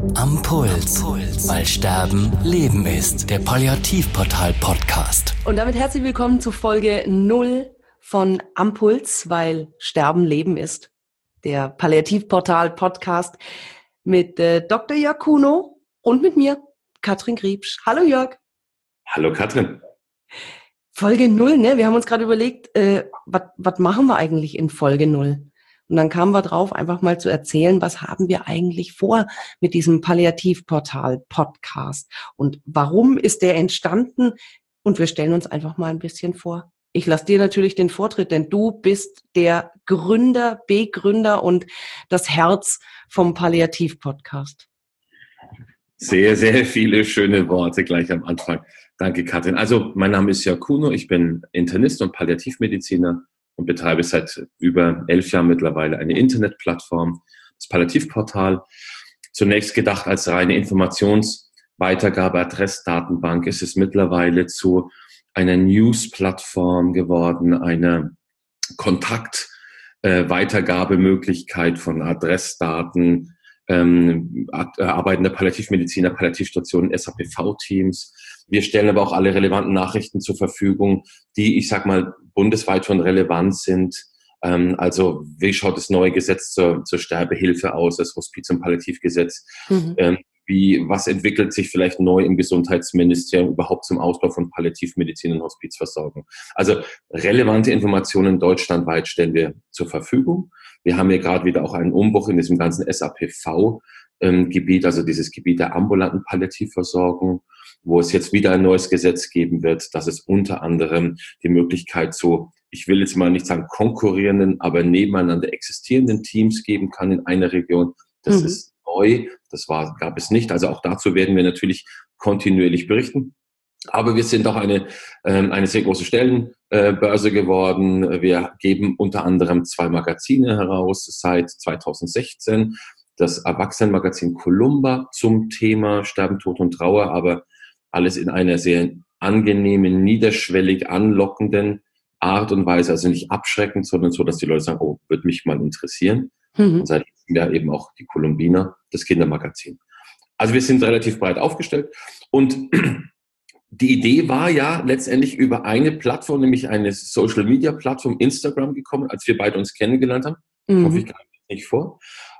Am Puls, weil Sterben Leben ist. Der Palliativportal-Podcast. Und damit herzlich willkommen zu Folge 0 von Am Puls, weil Sterben Leben ist. Der Palliativportal-Podcast mit Dr. Jörg Kuno und mit mir, Katrin Griebsch. Hallo Jörg. Hallo Katrin. Folge 0, ne? Wir haben uns gerade überlegt, was machen wir eigentlich in Folge 0? Und dann kamen wir drauf, einfach mal zu erzählen, was haben wir eigentlich vor mit diesem Palliativportal-Podcast und warum ist der entstanden? Und wir stellen uns einfach mal ein bisschen vor. Ich lasse dir natürlich den Vortritt, denn du bist der Gründer, Begründer und das Herz vom Palliativ-Podcast. Sehr, sehr viele schöne Worte gleich am Anfang. Danke, Katrin. Also, mein Name ist Jörg Kuno, ich bin Internist und Palliativmediziner und betreibe seit über 11 Jahren mittlerweile eine Internetplattform, das Palliativportal. Zunächst gedacht als reine Informationsweitergabe, Adressdatenbank, ist es mittlerweile zu einer News-Plattform geworden, eine Kontaktweitergabemöglichkeit von Adressdaten, arbeitende Palliativmediziner, Palliativstationen, SAPV-Teams. Wir stellen aber auch alle relevanten Nachrichten zur Verfügung, die, ich sag mal, bundesweit schon relevant sind. Also, wie schaut das neue Gesetz zur Sterbehilfe aus, das Hospiz- und Palliativgesetz? Was entwickelt sich vielleicht neu im Gesundheitsministerium überhaupt zum Ausbau von Palliativmedizin und Hospizversorgung? Also relevante Informationen deutschlandweit stellen wir zur Verfügung. Wir haben hier gerade wieder auch einen Umbruch in diesem ganzen SAPV-Gebiet, also dieses Gebiet der ambulanten Palliativversorgung, wo es jetzt wieder ein neues Gesetz geben wird, dass es unter anderem die Möglichkeit zu, ich will jetzt mal nicht sagen konkurrierenden, aber nebeneinander existierenden Teams geben kann in einer Region. Das ist neu, gab es nicht. Also auch dazu werden wir natürlich kontinuierlich berichten. Aber wir sind auch eine sehr große Stellenbörse geworden. Wir geben unter anderem 2 Magazine heraus seit 2016. Das Erwachsenenmagazin Columba zum Thema Sterben, Tod und Trauer, aber alles in einer sehr angenehmen, niederschwellig anlockenden Art und Weise. Also nicht abschreckend, sondern so, dass die Leute sagen, oh, würde mich mal interessieren. Und seit diesem Jahr eben auch die Columbina, das Kindermagazin. Also wir sind relativ breit aufgestellt. Und die Idee war ja letztendlich über eine Plattform, nämlich eine Social-Media-Plattform, Instagram, gekommen, als wir beide uns kennengelernt haben. Hoffe ich, greife nicht vor.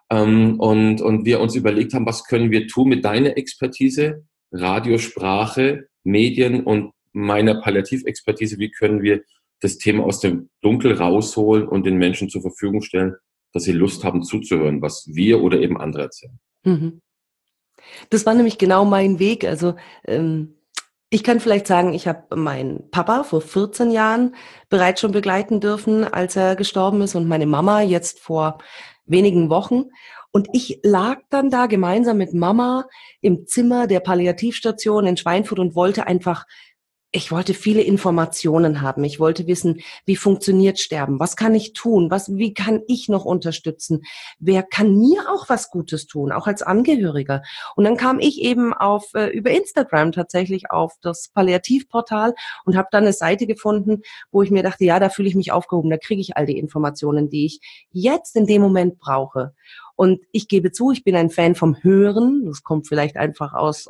Und wir uns überlegt haben, was können wir tun mit deiner Expertise, Radiosprache, Medien und meiner Palliativexpertise, wie können wir das Thema aus dem Dunkel rausholen und den Menschen zur Verfügung stellen, dass sie Lust haben zuzuhören, was wir oder eben andere erzählen. Das war nämlich genau mein Weg. Also ich kann vielleicht sagen, ich habe meinen Papa vor 14 Jahren bereits schon begleiten dürfen, als er gestorben ist, und meine Mama jetzt vor wenigen Wochen. Und ich lag dann da gemeinsam mit Mama im Zimmer der Palliativstation in Schweinfurt und ich wollte viele Informationen haben. Ich wollte wissen, wie funktioniert Sterben? Was kann ich tun? Wie kann ich noch unterstützen? Wer kann mir auch was Gutes tun, auch als Angehöriger? Und dann kam ich eben über Instagram tatsächlich auf das Palliativportal und habe dann eine Seite gefunden, wo ich mir dachte, ja, da fühle ich mich aufgehoben, da kriege ich all die Informationen, die ich jetzt in dem Moment brauche. Und ich gebe zu, ich bin ein Fan vom Hören. Das kommt vielleicht einfach aus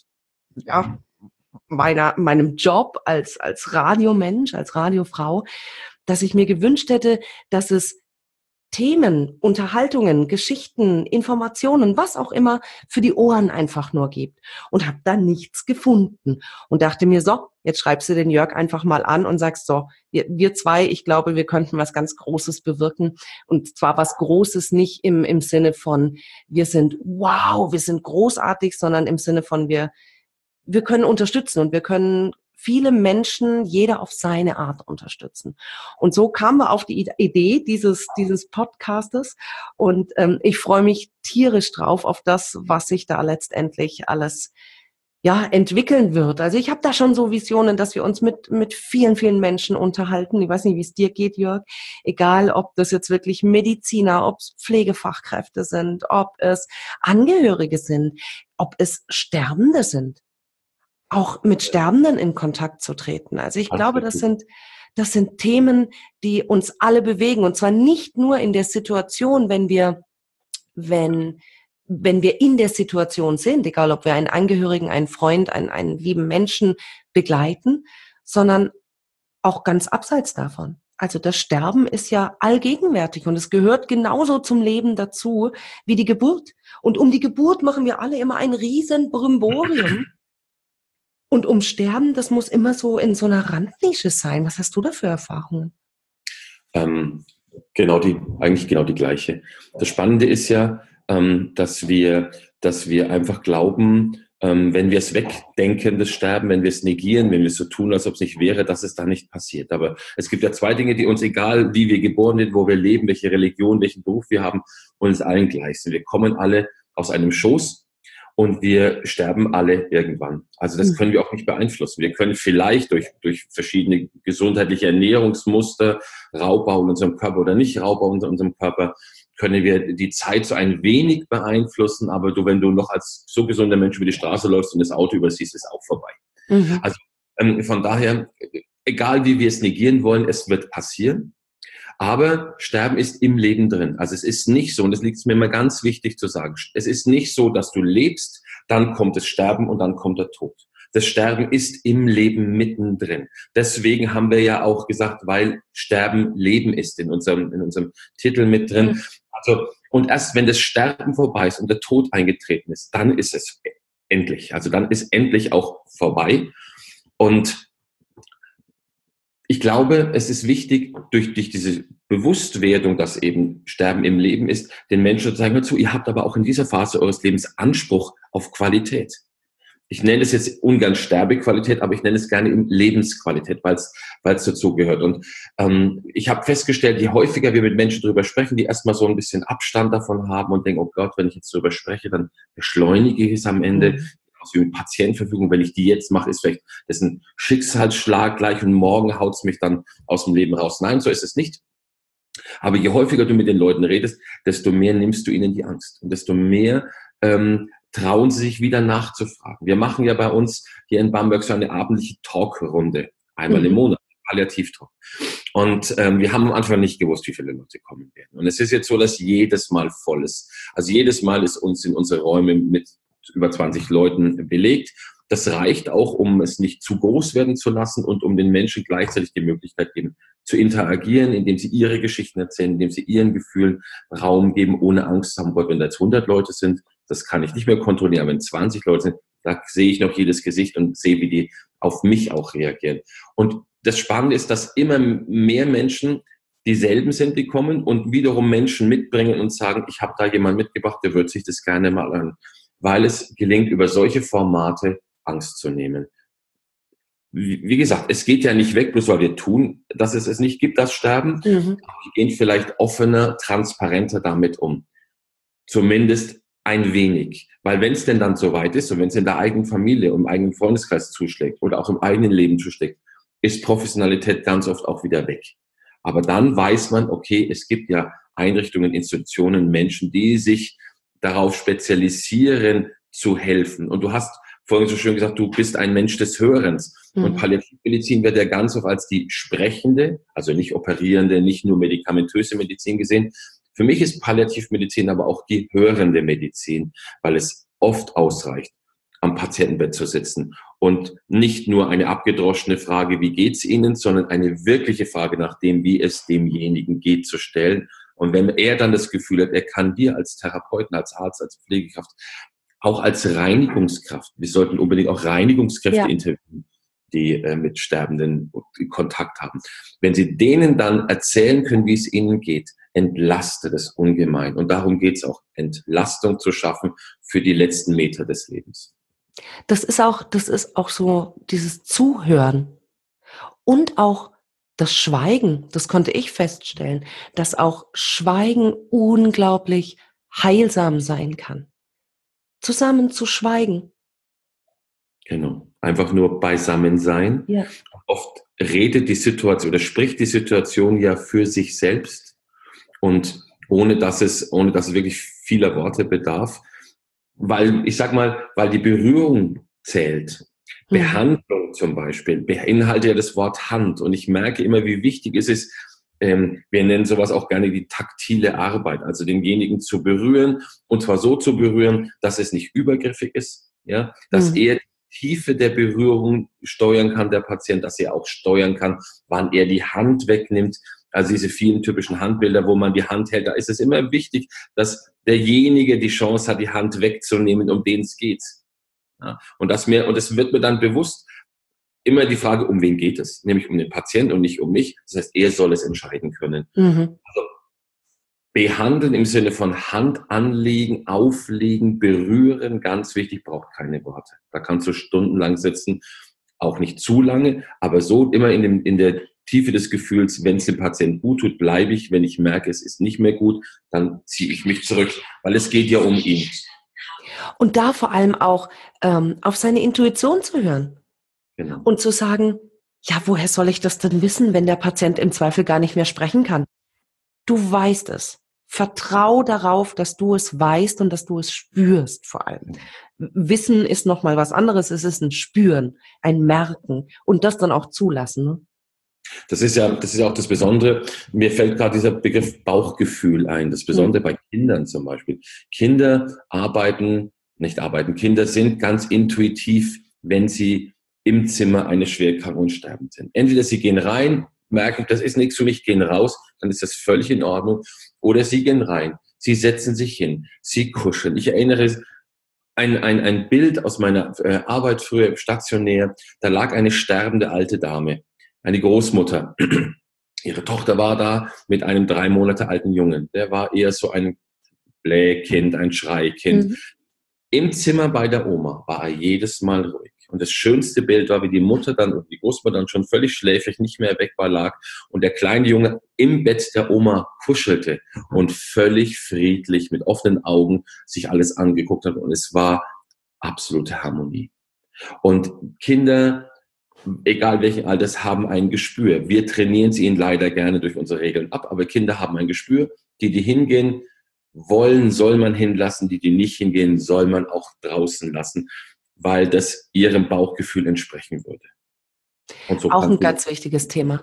meinem Job als Radiomensch, als Radiofrau, dass ich mir gewünscht hätte, dass es Themen, Unterhaltungen, Geschichten, Informationen, was auch immer, für die Ohren einfach nur gibt. Und habe da nichts gefunden. Und dachte mir, so, jetzt schreibst du den Jörg einfach mal an und sagst, so, wir zwei, ich glaube, wir könnten was ganz Großes bewirken. Und zwar was Großes nicht im Sinne von, wir sind großartig, sondern im Sinne von, wir können unterstützen und wir können viele Menschen, jeder auf seine Art unterstützen. Und so kamen wir auf die Idee dieses Podcastes und ich freue mich tierisch drauf auf das, was sich da letztendlich alles entwickeln wird. Also ich habe da schon so Visionen, dass wir uns mit vielen, vielen Menschen unterhalten. Ich weiß nicht, wie es dir geht, Jörg. Egal, ob das jetzt wirklich Mediziner, ob es Pflegefachkräfte sind, ob es Angehörige sind, ob es Sterbende sind. Auch mit Sterbenden in Kontakt zu treten. Also ich glaube, das sind Themen, die uns alle bewegen. Und zwar nicht nur in der Situation, wenn wenn wir in der Situation sind, egal ob wir einen Angehörigen, einen Freund, einen lieben Menschen begleiten, sondern auch ganz abseits davon. Also das Sterben ist ja allgegenwärtig und es gehört genauso zum Leben dazu wie die Geburt. Und um die Geburt machen wir alle immer ein riesen Brimborium. Und um Sterben, das muss immer so in so einer Randnische sein. Was hast du da für Erfahrungen? Eigentlich genau die gleiche. Das Spannende ist ja, dass wir einfach glauben, wenn wir es wegdenken, das Sterben, wenn wir es negieren, wenn wir es so tun, als ob es nicht wäre, dass es da nicht passiert. Aber es gibt ja zwei Dinge, die uns, egal wie wir geboren sind, wo wir leben, welche Religion, welchen Beruf wir haben, uns allen gleich sind. Wir kommen alle aus einem Schoß und wir sterben alle irgendwann. Also das können wir auch nicht beeinflussen. Wir können vielleicht durch verschiedene gesundheitliche Ernährungsmuster, Raubbau in unserem Körper oder nicht Raubbau in unserem Körper, können wir die Zeit so ein wenig beeinflussen, aber wenn du noch als so gesunder Mensch über die Straße läufst und das Auto übersiehst, ist auch vorbei. Mhm. Also von daher, egal wie wir es negieren wollen, es wird passieren. Aber Sterben ist im Leben drin. Also es ist nicht so, und das liegt mir immer ganz wichtig zu sagen, es ist nicht so, dass du lebst, dann kommt das Sterben und dann kommt der Tod. Das Sterben ist im Leben mittendrin. Deswegen haben wir ja auch gesagt, weil Sterben Leben ist in unserem Titel mit drin. Mhm. Also, und erst wenn das Sterben vorbei ist und der Tod eingetreten ist, dann ist es endlich. Also dann ist endlich auch vorbei. Und ich glaube, es ist wichtig, durch diese Bewusstwerdung, dass eben Sterben im Leben ist, den Menschen zu sagen, hör zu, ihr habt aber auch in dieser Phase eures Lebens Anspruch auf Qualität. Ich nenne es jetzt ungern Sterbequalität, aber ich nenne es gerne Lebensqualität, weil es dazu gehört. Und ich habe festgestellt, je häufiger wir mit Menschen darüber sprechen, die erstmal so ein bisschen Abstand davon haben und denken, oh Gott, wenn ich jetzt darüber spreche, dann beschleunige ich es am Ende. Also mit Patientenverfügung, wenn ich die jetzt mache, ist vielleicht das ein Schicksalsschlag gleich und morgen haut's mich dann aus dem Leben raus. Nein, so ist es nicht. Aber je häufiger du mit den Leuten redest, desto mehr nimmst du ihnen die Angst und desto mehr trauen sie sich wieder nachzufragen. Wir machen ja bei uns hier in Bamberg so eine abendliche Talkrunde, einmal im Monat, Palliativtalk. Und wir haben am Anfang nicht gewusst, wie viele Leute kommen werden. Und es ist jetzt so, dass jedes Mal voll ist. Also jedes Mal ist uns in unsere Räume mit über 20 Leuten belegt. Das reicht auch, um es nicht zu groß werden zu lassen und um den Menschen gleichzeitig die Möglichkeit geben, zu interagieren, indem sie ihre Geschichten erzählen, indem sie ihren Gefühlen Raum geben, ohne Angst zu haben, Gott, wenn da jetzt 100 Leute sind, das kann ich nicht mehr kontrollieren, aber wenn 20 Leute sind, da sehe ich noch jedes Gesicht und sehe, wie die auf mich auch reagieren. Und das Spannende ist, dass immer mehr Menschen dieselben sind, die kommen und wiederum Menschen mitbringen und sagen, ich habe da jemanden mitgebracht, der wird sich das gerne mal an, weil es gelingt, über solche Formate Angst zu nehmen. Wie gesagt, es geht ja nicht weg, bloß weil wir tun, dass es nicht gibt, das Sterben. Wir gehen vielleicht offener, transparenter damit um. Zumindest ein wenig. Weil wenn es denn dann soweit ist und wenn es in der eigenen Familie, im eigenen Freundeskreis zuschlägt oder auch im eigenen Leben zuschlägt, ist Professionalität ganz oft auch wieder weg. Aber dann weiß man, okay, es gibt ja Einrichtungen, Institutionen, Menschen, die sich darauf spezialisieren, zu helfen. Und du hast vorhin so schön gesagt, du bist ein Mensch des Hörens. Und Palliativmedizin wird ja ganz oft als die sprechende, also nicht operierende, nicht nur medikamentöse Medizin gesehen. Für mich ist Palliativmedizin aber auch die hörende Medizin, weil es oft ausreicht, am Patientenbett zu sitzen und nicht nur eine abgedroschene Frage, wie geht's Ihnen, sondern eine wirkliche Frage nach dem, wie es demjenigen geht, zu stellen. Und wenn er dann das Gefühl hat, er kann dir als Therapeuten, als Arzt, als Pflegekraft, auch als Reinigungskraft, wir sollten unbedingt auch Reinigungskräfte interviewen, die mit Sterbenden Kontakt haben. Wenn Sie denen dann erzählen können, wie es ihnen geht, entlastet es ungemein. Und darum geht es auch, Entlastung zu schaffen für die letzten Meter des Lebens. Das ist auch so dieses Zuhören und auch das Schweigen. Das konnte ich feststellen, dass auch Schweigen unglaublich heilsam sein kann. Zusammen zu schweigen. Genau. Einfach nur beisammen sein. Ja. Oft redet die Situation oder spricht die Situation ja für sich selbst und ohne dass es wirklich vieler Worte bedarf. Weil die Berührung zählt. Behandlung zum Beispiel beinhaltet ja das Wort Hand. Und ich merke immer, wie wichtig es ist, Wir nennen sowas auch gerne die taktile Arbeit, also denjenigen zu berühren und zwar so zu berühren, dass es nicht übergriffig ist, ja, dass er die Tiefe der Berührung steuern kann, der Patient, dass er auch steuern kann, wann er die Hand wegnimmt. Also diese vielen typischen Handbilder, wo man die Hand hält, da ist es immer wichtig, dass derjenige die Chance hat, die Hand wegzunehmen, um den es geht. Ja, und es wird mir dann bewusst, immer die Frage, um wen geht es? Nämlich um den Patienten und nicht um mich. Das heißt, er soll es entscheiden können. Also, behandeln im Sinne von Hand anlegen, auflegen, berühren, ganz wichtig, braucht keine Worte. Da kannst du stundenlang sitzen, auch nicht zu lange, aber so immer in der Tiefe des Gefühls, wenn es dem Patienten gut tut, bleibe ich. Wenn ich merke, es ist nicht mehr gut, dann ziehe ich mich zurück, weil es geht ja um ihn. Und da vor allem auch auf seine Intuition zu hören. Genau. Und zu sagen, ja, woher soll ich das denn wissen, wenn der Patient im Zweifel gar nicht mehr sprechen kann? Du weißt es. Vertrau darauf, dass du es weißt und dass du es spürst vor allem. Wissen ist nochmal was anderes. Es ist ein Spüren, ein Merken und das dann auch zulassen. Ne? Das ist ja auch das Besondere. Mir fällt gerade dieser Begriff Bauchgefühl ein. Das Besondere bei Kindern zum Beispiel. Kinder sind ganz intuitiv, wenn sie im Zimmer eines Schwerkranken und sterbend sind. Entweder sie gehen rein, merken, das ist nichts für mich, gehen raus, dann ist das völlig in Ordnung. Oder sie gehen rein, sie setzen sich hin, sie kuscheln. Ich erinnere ein Bild aus meiner Arbeit früher stationär, da lag eine sterbende alte Dame, eine Großmutter. Ihre Tochter war da mit einem 3 Monate alten Jungen. Der war eher so ein Blähkind, ein Schreikind. Im Zimmer bei der Oma war er jedes Mal ruhig. Und das schönste Bild war, wie die Mutter dann und die Großmutter dann schon völlig schläfrig, nicht mehr weg war, lag und der kleine Junge im Bett der Oma kuschelte und völlig friedlich mit offenen Augen sich alles angeguckt hat. Und es war absolute Harmonie. Und Kinder, egal welchen Alters, haben ein Gespür. Wir trainieren sie ihnen leider gerne durch unsere Regeln ab, aber Kinder haben ein Gespür. Die hingehen wollen, soll man hinlassen. Die nicht hingehen, soll man auch draußen lassen, weil das ihrem Bauchgefühl entsprechen würde. Und so auch ein ganz wichtiges Thema.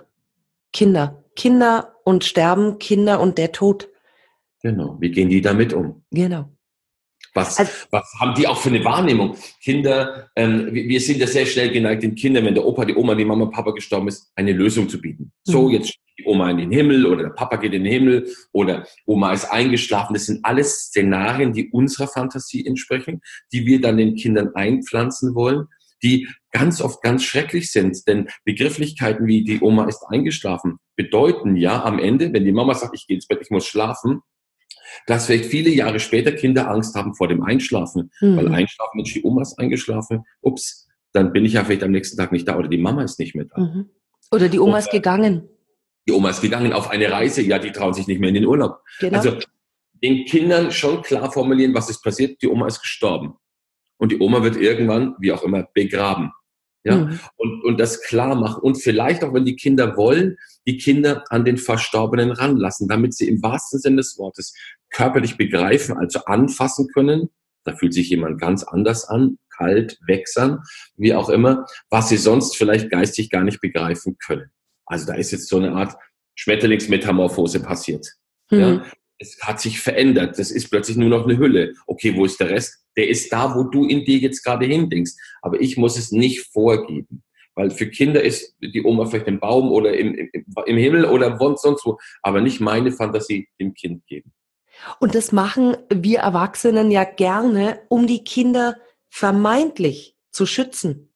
Kinder und Sterben, Kinder und der Tod. Genau, wie gehen die damit um? Genau. Was haben die auch für eine Wahrnehmung? Kinder, wir sind ja sehr schnell geneigt, den Kindern, wenn der Opa, die Oma, die Mama, Papa gestorben ist, eine Lösung zu bieten. So, jetzt steht die Oma in den Himmel oder der Papa geht in den Himmel oder Oma ist eingeschlafen. Das sind alles Szenarien, die unserer Fantasie entsprechen, die wir dann den Kindern einpflanzen wollen, die ganz oft ganz schrecklich sind. Denn Begrifflichkeiten wie die Oma ist eingeschlafen bedeuten ja am Ende, wenn die Mama sagt, ich gehe ins Bett, ich muss schlafen, dass vielleicht viele Jahre später Kinder Angst haben vor dem Einschlafen. Weil Einschlafen, Mensch, die Oma ist eingeschlafen, ups, dann bin ich ja vielleicht am nächsten Tag nicht da oder die Mama ist nicht mehr da. Oder die Oma ist gegangen. Die Oma ist gegangen auf eine Reise, ja, die trauen sich nicht mehr in den Urlaub. Genau. Also den Kindern schon klar formulieren, was ist passiert, die Oma ist gestorben. Und die Oma wird irgendwann, wie auch immer, begraben. Ja, und das klar machen und vielleicht auch, wenn die Kinder wollen, die Kinder an den Verstorbenen ranlassen, damit sie im wahrsten Sinne des Wortes körperlich begreifen, also anfassen können. Da fühlt sich jemand ganz anders an, kalt, wächsern, wie auch immer, was sie sonst vielleicht geistig gar nicht begreifen können. Also da ist jetzt so eine Art Schmetterlingsmetamorphose passiert. Ja, es hat sich verändert. Das ist plötzlich nur noch eine Hülle. Okay, wo ist der Rest? Der ist da, wo du in dir jetzt gerade hindenkst. Aber ich muss es nicht vorgeben. Weil für Kinder ist die Oma vielleicht im Baum oder im Himmel oder sonst wo. Aber nicht meine Fantasie dem Kind geben. Und das machen wir Erwachsenen ja gerne, um die Kinder vermeintlich zu schützen.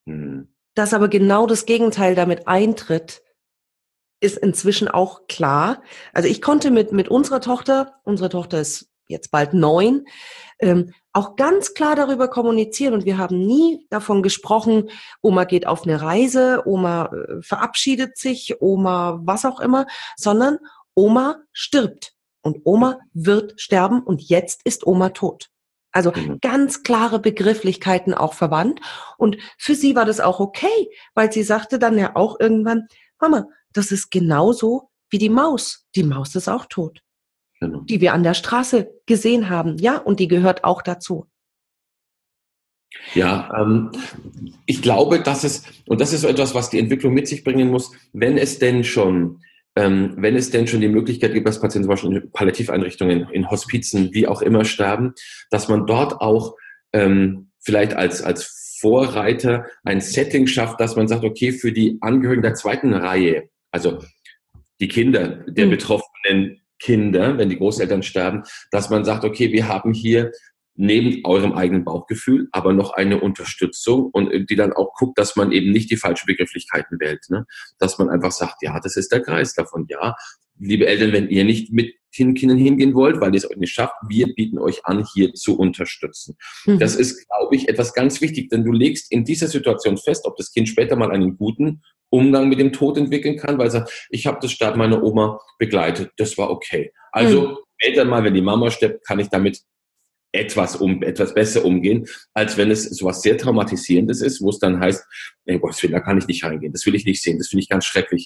Dass aber genau das Gegenteil damit eintritt, ist inzwischen auch klar. Also ich konnte mit unserer Tochter ist jetzt bald 9, auch ganz klar darüber kommunizieren und wir haben nie davon gesprochen, Oma geht auf eine Reise, Oma verabschiedet sich, Oma was auch immer, sondern Oma stirbt und Oma wird sterben und jetzt ist Oma tot. Also ganz klare Begrifflichkeiten auch verwandt und für sie war das auch okay, weil sie sagte dann ja auch irgendwann, Mama, das ist genauso wie die Maus. Die Maus ist auch tot. Genau. Die wir an der Straße gesehen haben. Ja, und die gehört auch dazu. Ja, ich glaube, dass es, und das ist so etwas, was die Entwicklung mit sich bringen muss, wenn es denn schon wenn es denn schon die Möglichkeit gibt, dass Patienten zum Beispiel in Palliativeinrichtungen, in Hospizen, wie auch immer sterben, dass man dort auch vielleicht als Vorreiter ein Setting schafft, dass man sagt, okay, für die Angehörigen der zweiten Reihe, also die Kinder der betroffenen Kinder, wenn die Großeltern sterben, dass man sagt, okay, wir haben hier neben eurem eigenen Bauchgefühl aber noch eine Unterstützung und die dann auch guckt, dass man eben nicht die falschen Begrifflichkeiten wählt, ne? Dass man einfach sagt, ja, das ist der Kreis davon, ja, liebe Eltern, wenn ihr nicht mit den Kindern hingehen wollt, weil ihr es euch nicht schafft, wir bieten euch an, hier zu unterstützen. Das ist, glaube ich, etwas ganz wichtig, denn du legst in dieser Situation fest, ob das Kind später mal einen guten Umgang mit dem Tod entwickeln kann, weil es sagt, ich habe das Sterben meiner Oma begleitet, das war okay. Also später mal, wenn die Mama stirbt, kann ich damit etwas besser umgehen, als wenn es sowas sehr Traumatisierendes ist, wo es dann heißt, nee, Gottes Willen, da kann ich nicht reingehen, das will ich nicht sehen, das finde ich ganz schrecklich.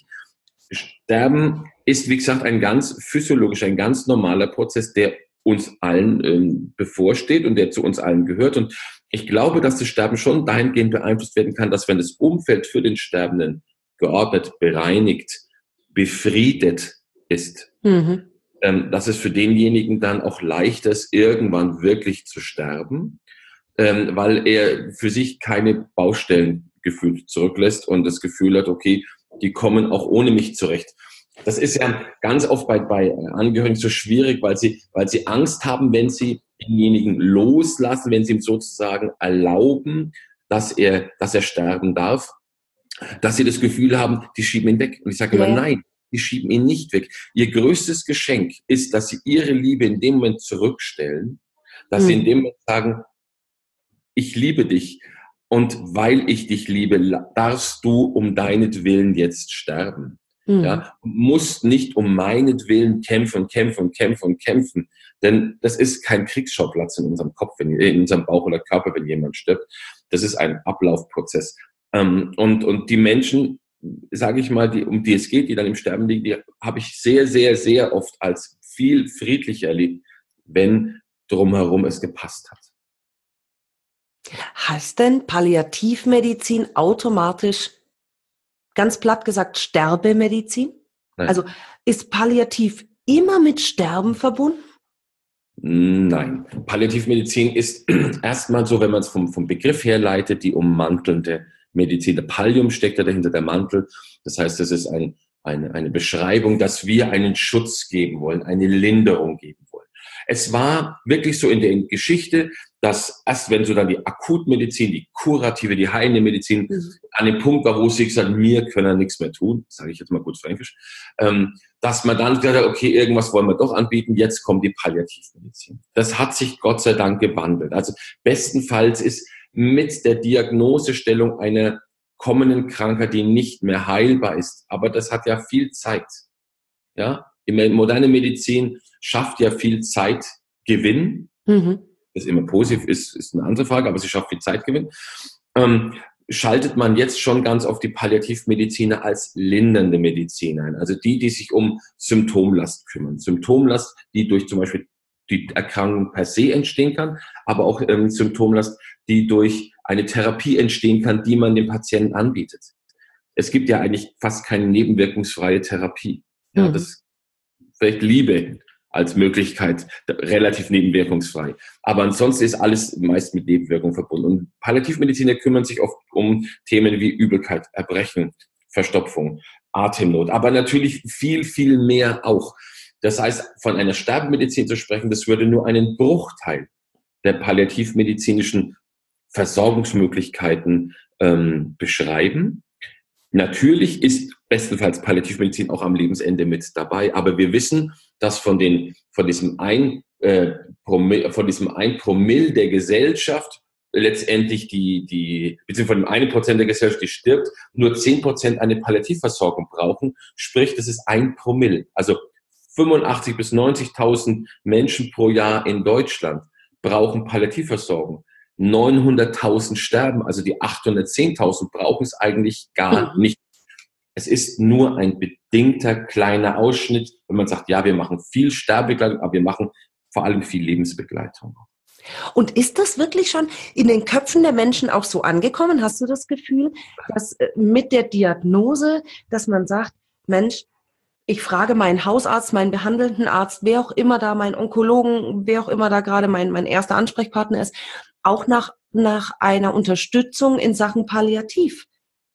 Sterben ist, wie gesagt, ein ganz physiologischer, ein ganz normaler Prozess, der uns allen bevorsteht und der zu uns allen gehört. Und ich glaube, dass das Sterben schon dahingehend beeinflusst werden kann, dass wenn das Umfeld für den Sterbenden geordnet, bereinigt, befriedet ist, dass es für denjenigen dann auch leichter ist, irgendwann wirklich zu sterben, weil er für sich keine Baustellen gefühlt zurücklässt und das Gefühl hat, okay, die kommen auch ohne mich zurecht. Das ist ja ganz oft bei Angehörigen so schwierig, weil sie Angst haben, wenn sie denjenigen loslassen, wenn sie ihm sozusagen erlauben, dass er sterben darf, dass sie das Gefühl haben, die schieben ihn weg. Und ich sage immer, nein, die schieben ihn nicht weg. Ihr größtes Geschenk ist, dass sie ihre Liebe in dem Moment zurückstellen, dass sie in dem Moment sagen, ich liebe dich und weil ich dich liebe, darfst du um deinetwillen jetzt sterben. Ja, musst nicht um meinetwillen kämpfen, denn das ist kein Kriegsschauplatz in unserem Kopf, in unserem Bauch oder Körper, wenn jemand stirbt. Das ist ein Ablaufprozess. Und die Menschen, sage ich mal, um die es geht, die dann im Sterben liegen, die habe ich sehr, sehr, sehr oft als viel friedlicher erlebt, wenn drumherum es gepasst hat. Heißt denn Palliativmedizin automatisch, ganz platt gesagt, Sterbemedizin? Nein. Also ist Palliativ immer mit Sterben verbunden? Nein. Palliativmedizin ist erstmal so, wenn man es vom Begriff her leitet, die ummantelnde Medizin. Der Pallium steckt ja dahinter, der Mantel. Das heißt, das ist eine Beschreibung, dass wir einen Schutz geben wollen, eine Linderung geben wollen. Es war wirklich so in der Geschichte, dass erst wenn so dann die Akutmedizin, die kurative, die heilende Medizin an dem Punkt war, wo sie gesagt haben, wir können nichts mehr tun, sage ich jetzt mal gut fränkisch, dass man dann gesagt hat, okay, irgendwas wollen wir doch anbieten, jetzt kommt die Palliativmedizin. Das hat sich Gott sei Dank gewandelt. Also bestenfalls ist mit der Diagnosestellung einer kommenden Krankheit, die nicht mehr heilbar ist, aber das hat ja viel Zeit. Ja, die moderne Medizin schafft ja viel Zeitgewinn. Das immer positiv ist eine andere Frage, aber sie schafft viel Zeitgewinn. Schaltet man jetzt schon ganz auf die Palliativmediziner als lindernde Medizin ein. Also die sich um Symptomlast kümmern. Symptomlast, die durch zum Beispiel die Erkrankung per se entstehen kann, aber auch Symptomlast, die durch eine Therapie entstehen kann, die man dem Patienten anbietet. Es gibt ja eigentlich fast keine nebenwirkungsfreie Therapie. Ja, das vielleicht Liebe als Möglichkeit, relativ nebenwirkungsfrei. Aber ansonsten ist alles meist mit Nebenwirkung verbunden. Und Palliativmediziner kümmern sich oft um Themen wie Übelkeit, Erbrechen, Verstopfung, Atemnot, aber natürlich viel, viel mehr auch. Das heißt, von einer Sterbemedizin zu sprechen, das würde nur einen Bruchteil der palliativmedizinischen Versorgungsmöglichkeiten beschreiben. Natürlich ist bestenfalls Palliativmedizin auch am Lebensende mit dabei, aber wir wissen, dass von diesem 1 Promille der Gesellschaft letztendlich beziehungsweise von dem 1% der Gesellschaft, die stirbt, nur 10% eine Palliativversorgung brauchen. Sprich, das ist 1 Promille. Also 85.000 bis 90.000 Menschen pro Jahr in Deutschland brauchen Palliativversorgung. 900.000 sterben, also die 810.000 brauchen es eigentlich gar nicht. Es ist nur ein bedingter kleiner Ausschnitt, wenn man sagt, ja, wir machen viel Sterbebegleitung, aber wir machen vor allem viel Lebensbegleitung. Und ist das wirklich schon in den Köpfen der Menschen auch so angekommen? Hast du das Gefühl, dass mit der Diagnose, dass man sagt, Mensch, ich frage meinen Hausarzt, meinen behandelnden Arzt, wer auch immer da, meinen Onkologen, wer auch immer da gerade mein erster Ansprechpartner ist, auch nach einer Unterstützung in Sachen Palliativ.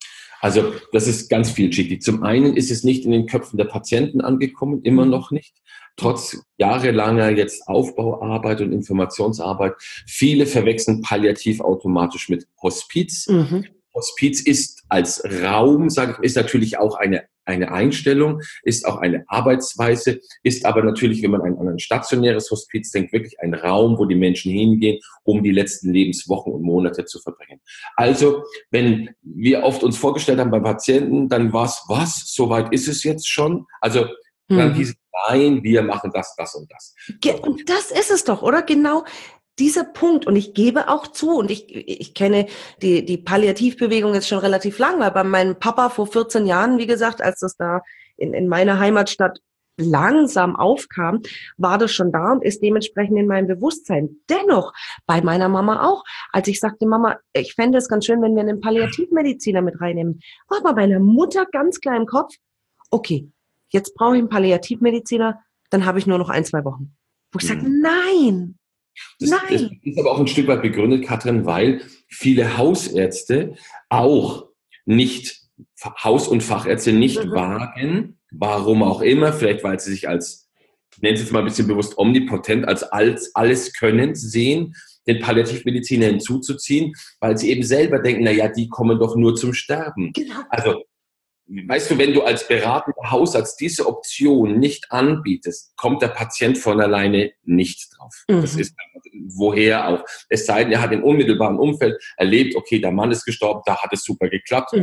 Also das ist ganz vielschichtig. Zum einen ist es nicht in den Köpfen der Patienten angekommen, immer noch nicht. Trotz jahrelanger jetzt Aufbauarbeit und Informationsarbeit. Viele verwechseln Palliativ automatisch mit Hospiz. Mhm. Hospiz ist als Raum, sage ich, ist natürlich auch eine Einstellung, ist auch eine Arbeitsweise, ist aber natürlich, wenn man an ein stationäres Hospiz denkt, wirklich ein Raum, wo die Menschen hingehen, um die letzten Lebenswochen und Monate zu verbringen. Also, wenn wir oft uns vorgestellt haben bei Patienten, dann war es, was, soweit ist es jetzt schon? Also, dann hieß es, nein, wir machen das, das und das. Und das ist es doch, oder? Genau dieser Punkt. Und ich gebe auch zu, und ich kenne die Palliativbewegung jetzt schon relativ lang, weil bei meinem Papa vor 14 Jahren, wie gesagt, als das da in meiner Heimatstadt langsam aufkam, war das schon da und ist dementsprechend in meinem Bewusstsein. Dennoch, bei meiner Mama auch, als ich sagte, Mama, ich fände es ganz schön, wenn wir einen Palliativmediziner mit reinnehmen, war bei meiner Mutter ganz klar im Kopf, okay, jetzt brauche ich einen Palliativmediziner, dann habe ich nur noch 1-2 Wochen. Wo ich sage, nein. Das ist aber auch ein Stück weit begründet, Katrin, weil viele Hausärzte auch nicht, Haus- und Fachärzte nicht wagen, warum auch immer, vielleicht weil sie sich als, ich nenne es jetzt mal ein bisschen bewusst, omnipotent, als alles können sehen, den Palliativmediziner hinzuzuziehen, weil sie eben selber denken, naja, die kommen doch nur zum Sterben. Genau. Also, weißt du, wenn du als beratender Hausarzt diese Option nicht anbietest, kommt der Patient von alleine nicht drauf. Das ist woher auch. Es sei denn, er hat im unmittelbaren Umfeld erlebt, okay, der Mann ist gestorben, da hat es super geklappt.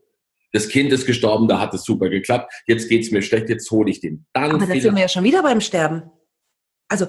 Das Kind ist gestorben, da hat es super geklappt. Jetzt geht's mir schlecht, jetzt hole ich den. Dann aber da sind wir ja schon wieder beim Sterben. Also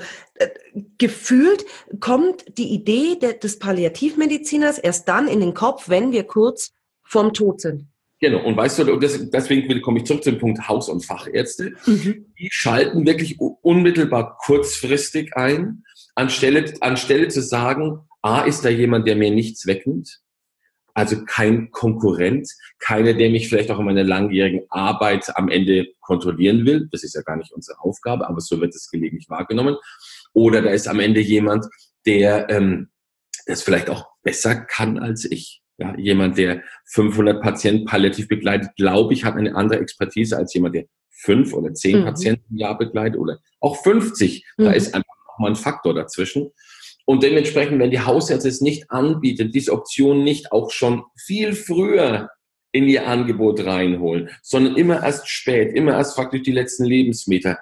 gefühlt kommt die Idee des Palliativmediziners erst dann in den Kopf, wenn wir kurz vorm Tod sind. Genau, und weißt du, deswegen komme ich zurück zum Punkt Haus- und Fachärzte. Die schalten wirklich unmittelbar kurzfristig ein, anstelle zu sagen, ist da jemand, der mir nichts wegnimmt? Also kein Konkurrent, keiner, der mich vielleicht auch in meiner langjährigen Arbeit am Ende kontrollieren will. Das ist ja gar nicht unsere Aufgabe, aber so wird es gelegentlich wahrgenommen. Oder da ist am Ende jemand, der das vielleicht auch besser kann als ich. Ja, jemand, der 500 Patienten palliativ begleitet, glaube ich, hat eine andere Expertise als jemand, der 5 oder 10 Patienten im Jahr begleitet oder auch 50. Da ist einfach nochmal ein Faktor dazwischen. Und dementsprechend, wenn die Hausärzte es nicht anbieten, diese Option nicht auch schon viel früher in ihr Angebot reinholen, sondern immer erst spät, immer erst faktisch die letzten Lebensmeter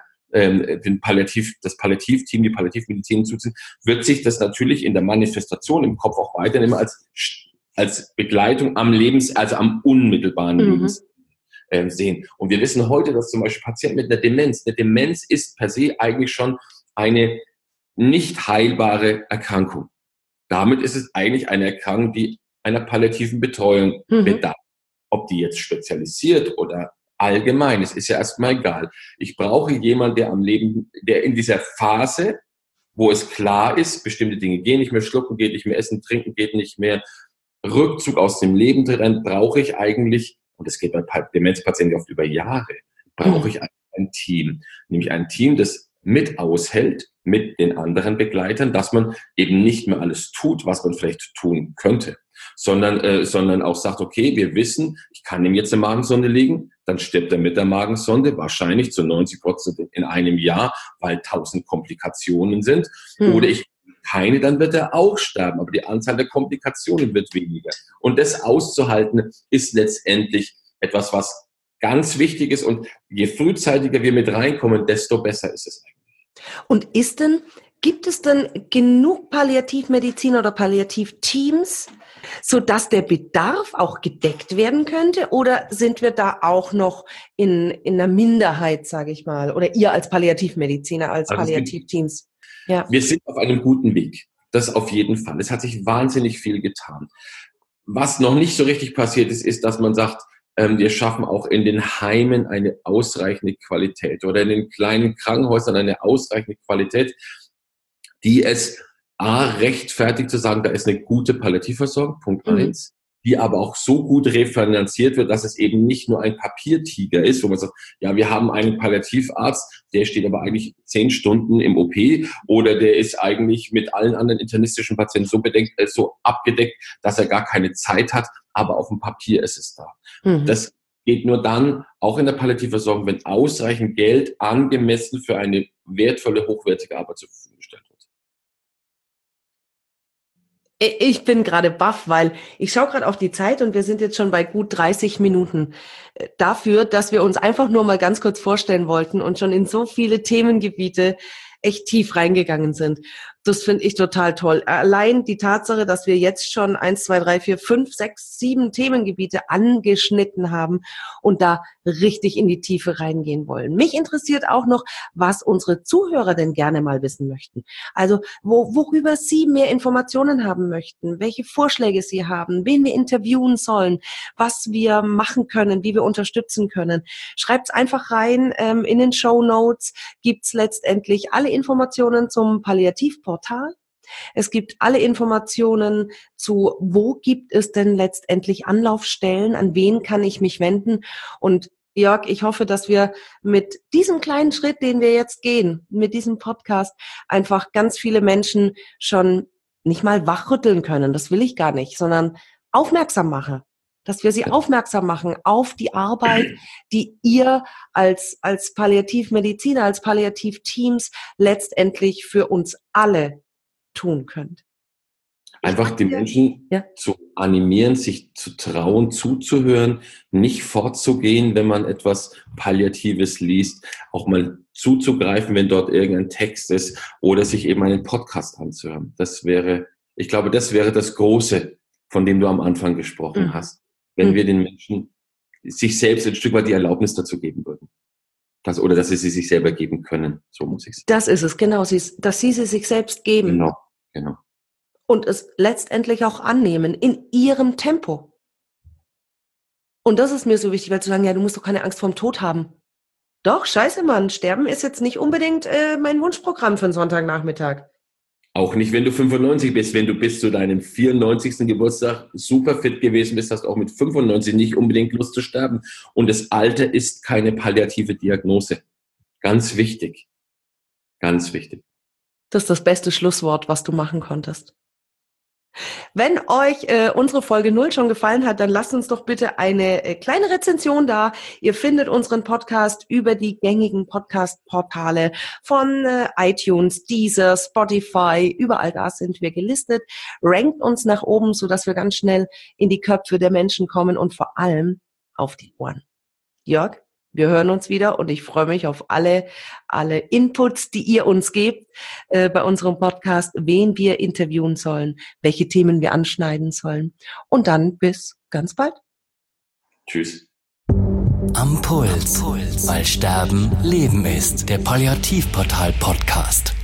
das Palliativteam, die Palliativmedizin zuziehen, wird sich das natürlich in der Manifestation im Kopf auch weiterhin immer als Begleitung am am unmittelbaren Lebens sehen. Und wir wissen heute, dass zum Beispiel Patienten mit einer Demenz ist per se eigentlich schon eine nicht heilbare Erkrankung. Damit ist es eigentlich eine Erkrankung, die einer palliativen Betreuung bedarf. Ob die jetzt spezialisiert oder allgemein, es ist ja erstmal egal. Ich brauche jemanden, der in dieser Phase, wo es klar ist, bestimmte Dinge gehen nicht mehr, schlucken geht nicht mehr, essen, trinken geht nicht mehr, Rückzug aus dem Leben drin, brauche ich eigentlich, und das geht bei Demenzpatienten oft über Jahre, brauche ich ein Team. Nämlich ein Team, das mit aushält, mit den anderen Begleitern, dass man eben nicht mehr alles tut, was man vielleicht tun könnte, sondern auch sagt, okay, wir wissen, ich kann ihm jetzt eine Magensonde legen, dann stirbt er mit der Magensonde, wahrscheinlich zu 90% in einem Jahr, weil 1000 Komplikationen sind. Oder ich keine, dann wird er auch sterben, aber die Anzahl der Komplikationen wird weniger. Und das auszuhalten, ist letztendlich etwas, was ganz wichtig ist. Und je frühzeitiger wir mit reinkommen, desto besser ist es eigentlich. Und gibt es denn genug Palliativmediziner oder Palliativteams, sodass der Bedarf auch gedeckt werden könnte? Oder sind wir da auch noch in einer Minderheit, sage ich mal? Oder ihr als Palliativmediziner, als Palliativteams? Ja. Wir sind auf einem guten Weg. Das auf jeden Fall. Es hat sich wahnsinnig viel getan. Was noch nicht so richtig passiert ist, dass man sagt, wir schaffen auch in den Heimen eine ausreichende Qualität oder in den kleinen Krankenhäusern eine ausreichende Qualität, die es rechtfertigt zu sagen, da ist eine gute Palliativversorgung, Punkt 1. die aber auch so gut refinanziert wird, dass es eben nicht nur ein Papiertiger ist, wo man sagt, ja, wir haben einen Palliativarzt, der steht aber eigentlich 10 Stunden im OP oder der ist eigentlich mit allen anderen internistischen Patienten so abgedeckt, dass er gar keine Zeit hat, aber auf dem Papier ist es da. Das geht nur dann, auch in der Palliativversorgung, wenn ausreichend Geld angemessen für eine wertvolle, hochwertige Arbeit zur Verfügung gestellt wird. Ich bin gerade baff, weil ich schaue gerade auf die Zeit und wir sind jetzt schon bei gut 30 Minuten dafür, dass wir uns einfach nur mal ganz kurz vorstellen wollten und schon in so viele Themengebiete echt tief reingegangen sind. Das finde ich total toll. Allein die Tatsache, dass wir jetzt schon 1, 2, 3, 4, 5, 6, 7 Themengebiete angeschnitten haben und da richtig in die Tiefe reingehen wollen. Mich interessiert auch noch, was unsere Zuhörer denn gerne mal wissen möchten. Also worüber sie mehr Informationen haben möchten, welche Vorschläge sie haben, wen wir interviewen sollen, was wir machen können, wie wir unterstützen können. Schreibt's einfach rein. In den Shownotes gibt's letztendlich alle Informationen zum Palliativportal. Es gibt alle Informationen zu, wo gibt es denn letztendlich Anlaufstellen, an wen kann ich mich wenden. Und Jörg, ich hoffe, dass wir mit diesem kleinen Schritt, den wir jetzt gehen, mit diesem Podcast, einfach ganz viele Menschen schon nicht mal wachrütteln können. Das will ich gar nicht, sondern aufmerksam machen. Dass wir sie aufmerksam machen auf die Arbeit, die ihr als Palliativmediziner, als Palliativteams letztendlich für uns alle tun könnt. Einfach die Menschen zu animieren, sich zu trauen, zuzuhören, nicht fortzugehen, wenn man etwas Palliatives liest, auch mal zuzugreifen, wenn dort irgendein Text ist oder sich eben einen Podcast anzuhören. Ich glaube, das wäre das Große, von dem du am Anfang gesprochen hast. Wenn wir den Menschen sich selbst ein Stück weit die Erlaubnis dazu geben würden. Dass sie sich selber geben können, so muss ich sagen. Das ist es, genau, dass sie sich selbst geben. Genau. Und es letztendlich auch annehmen, in ihrem Tempo. Und das ist mir so wichtig, weil zu sagen, ja, du musst doch keine Angst vorm Tod haben. Doch, scheiße, Mann, Sterben ist jetzt nicht unbedingt mein Wunschprogramm für einen Sonntagnachmittag. Auch nicht, wenn du 95 bist. Wenn du bis zu deinem 94. Geburtstag super fit gewesen bist, hast du auch mit 95 nicht unbedingt Lust zu sterben. Und das Alter ist keine palliative Diagnose. Ganz wichtig. Ganz wichtig. Das ist das beste Schlusswort, was du machen konntest. Wenn euch unsere Folge 0 schon gefallen hat, dann lasst uns doch bitte eine kleine Rezension da. Ihr findet unseren Podcast über die gängigen Podcast-Portale von iTunes, Deezer, Spotify. Überall da sind wir gelistet. Rankt uns nach oben, sodass wir ganz schnell in die Köpfe der Menschen kommen und vor allem auf die Ohren. Jörg, wir hören uns wieder und ich freue mich auf alle Inputs, die ihr uns gebt bei unserem Podcast, wen wir interviewen sollen, welche Themen wir anschneiden sollen. Und dann bis ganz bald. Tschüss. Am Puls, weil Sterben Leben ist. Der Palliativportal Podcast.